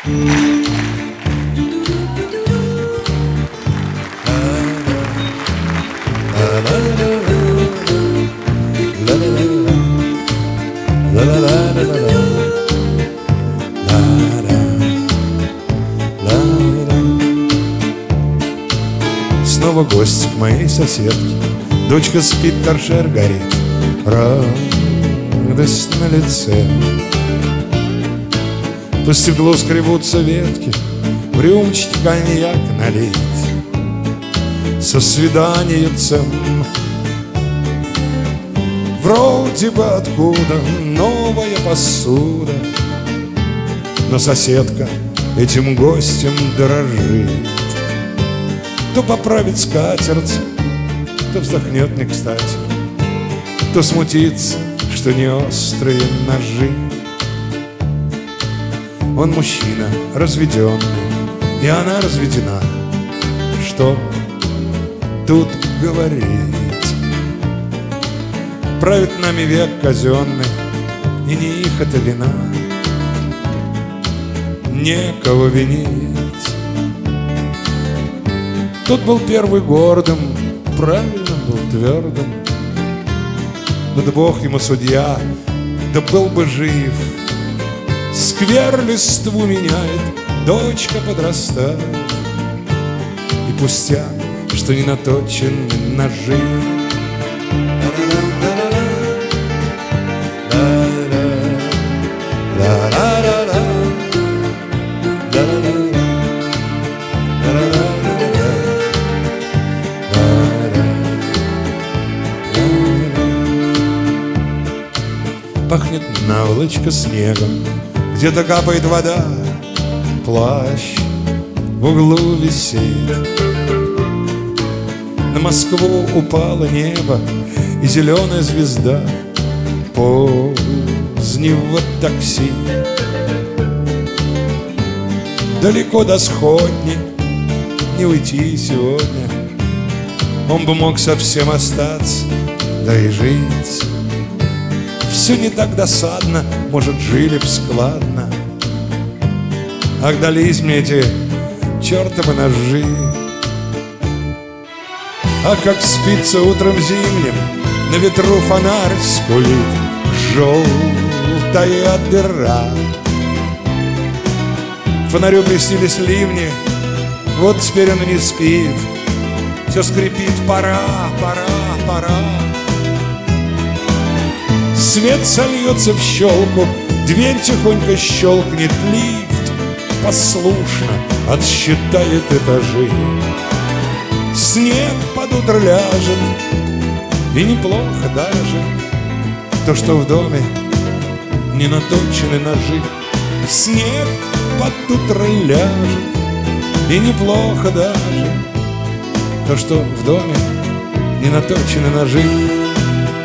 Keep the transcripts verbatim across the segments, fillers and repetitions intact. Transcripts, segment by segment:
Снова гость к моей соседке. Дочка спит, торшер горит, радость на лице. По стеклу скребутся ветки, в рюмочке коньяк налит со свиданиецем. Вроде бы откуда новая посуда, но соседка этим гостем дорожит. То поправит скатерть, то вздохнет не кстати, то смутится, что не острые ножи. Он мужчина разведенный, и она разведена. Что тут говорить? Правит нами век казенный, и не их это вина. Некого винить. Тот был первый гордым, правильно был твердым. Но да Бог ему судья, да был бы жив. Сквер листву меняет, дочка подрастает, и пустяк, что не наточены ножи. Пахнет наволочка снегом, где-то капает вода, плащ в углу висит. На Москву упало небо, и зеленая звезда позднего такси. Далеко до сходни не уйти сегодня. Он бы мог совсем остаться, да и жить. Все не так досадно, может, жили б складно. Ах, дались мне эти чертовы ножи. А как спится утром зимним, на ветру фонарь скулит, желтая дыра. Фонарю приснились ливни, вот теперь он и не спит. Все скрипит, пора, пора, пора. Свет сольется в щелку, дверь тихонько щелкнет, лифт послушно отсчитает этажи. Снег под утро ляжет, и неплохо даже то, что в доме не наточены ножи. Снег под утро ляжет, и неплохо даже то, что в доме не наточены ножи.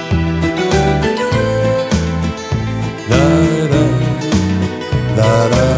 Da da